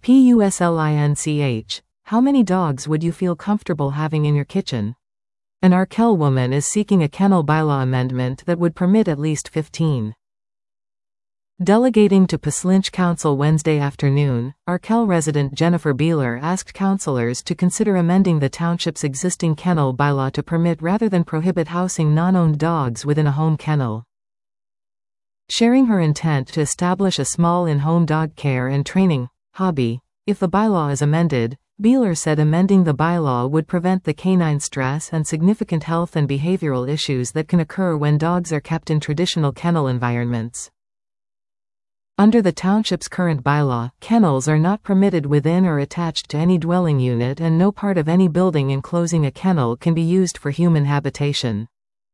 PUSLINCH. How many dogs would you feel comfortable having in your kitchen? An Arkell woman is seeking a kennel bylaw amendment that would permit at least 15. Delegating to Paslinch Council Wednesday afternoon, Arkell resident Jennifer Beeler asked councillors to consider amending the township's existing kennel bylaw to permit rather than prohibit housing non-owned dogs within a home kennel. Sharing her intent to establish a small in-home dog care and training hobby, if the bylaw is amended, Beeler said amending the bylaw would prevent the canine stress and significant health and behavioral issues that can occur when dogs are kept in traditional kennel environments. Under the township's current bylaw, kennels are not permitted within or attached to any dwelling unit, and no part of any building enclosing a kennel can be used for human habitation.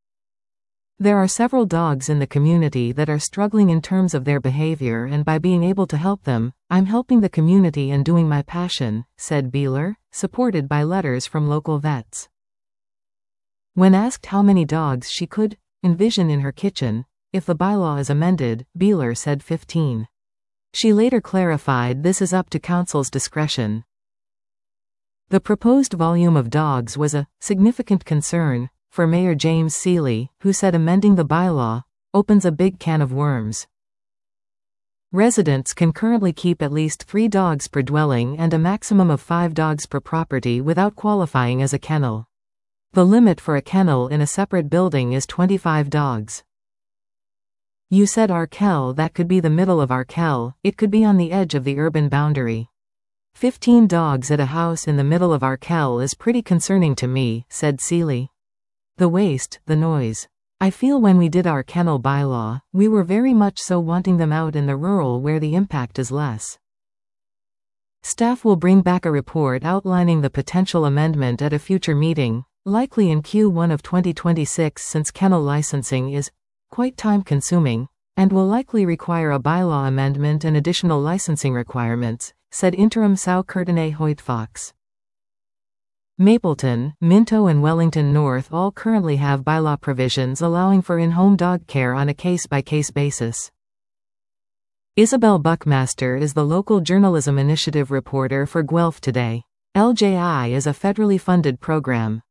There are several dogs in the community that are struggling in terms of their behavior, and by being able to help them, I'm helping the community and doing my passion, said Beeler, supported by letters from local vets. When asked how many dogs she could envision in her kitchen if the bylaw is amended, Beeler said 15. She later clarified this is up to council's discretion. The proposed volume of dogs was a significant concern for Mayor James Seeley, who said amending the bylaw opens a big can of worms. Residents can currently keep at least 3 dogs per dwelling and a maximum of 5 dogs per property without qualifying as a kennel. The limit for a kennel in a separate building is 25 dogs. You said Arkell, that could be the middle of Arkell, it could be on the edge of the urban boundary. 15 dogs at a house in the middle of Arkell is pretty concerning to me, said Seeley. The waste, the noise. I feel when we did our kennel bylaw, we were very much so wanting them out in the rural where the impact is less. Staff will bring back a report outlining the potential amendment at a future meeting, likely in Q1 of 2026, since kennel licensing is quite time-consuming, and will likely require a bylaw amendment and additional licensing requirements, said Interim Sau Courtenay Hoyt-Fox. Mapleton, Minto and Wellington North all currently have bylaw provisions allowing for in-home dog care on a case-by-case basis. Isabel Buckmaster is the local journalism initiative reporter for Guelph Today. LJI is a federally funded program.